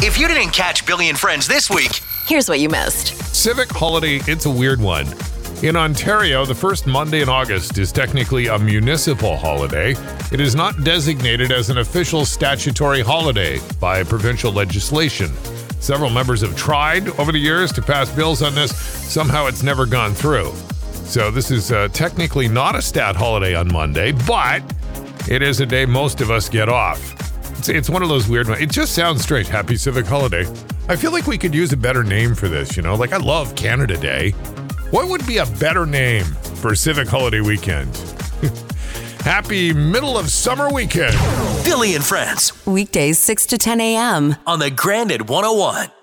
If you didn't catch Billy and Friends this week, here's what you missed. Civic holiday, it's a weird one. In Ontario, the first Monday in August is technically a municipal holiday. It is not designated as an official statutory holiday by provincial legislation. Several members have tried over the years to pass bills on this. Somehow it's never gone through. So this is technically not a stat holiday on Monday, but it is a day most of us get off. It's one of those weird ones. It just sounds strange. Happy Civic Holiday. I feel like we could use a better name for this, you know? Like, I love Canada Day. What would be a better name for Civic Holiday Weekend? Happy middle of summer weekend. Billy and Friends. Weekdays 6 to 10 a.m. on the Grand at 101.